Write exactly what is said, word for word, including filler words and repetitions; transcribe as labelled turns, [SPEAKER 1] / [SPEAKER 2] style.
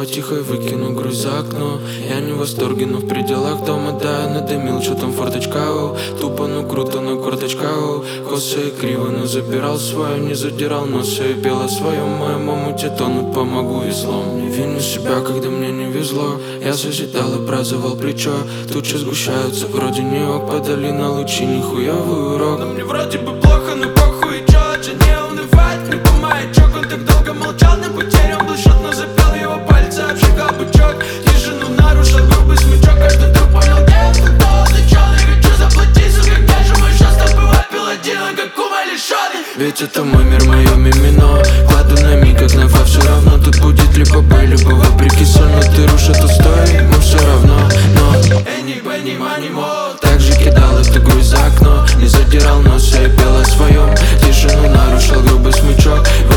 [SPEAKER 1] снова тихо выкину груз за окно. Я не в восторге, но в пределах дома, да, я надымил, что там форточка, оу. Тупо, ну круто, на корточка, оу. Косо и криво, но забирал свое, не задирал носа и пел о своем. Моя маму тебе тонуть помогу веслом. Не виню себя, когда мне не везло. Я созидал и праздновал плечо. Тучи сгущаются, вроде нее подали на лучи нихуевый урок. Но мне вроде бы плохо, но похуй, и чё, же не унывать, не помаячок. Он так долго молчал, на потерям был счет, но запел его пальцы, обжигал бычок. Тишину нарушил грубый смычок, каждый вдруг понял, где я тут голодный чел. Я хочу заплатить, сука, где же мой счет? С тобой выпил один, он как кума лишённый. Ведь это мой мир, моё мимино. Кладу на миг, как на фа, все равно тут будет либо бой, либо вопреки соль. Но ты рушит устой, но все равно, но Энни, Бенни, Мани, Мо. Так же кидал эту грусть за окно, не задирал носа и пел о своем. Тишину нарушил грубый смычок.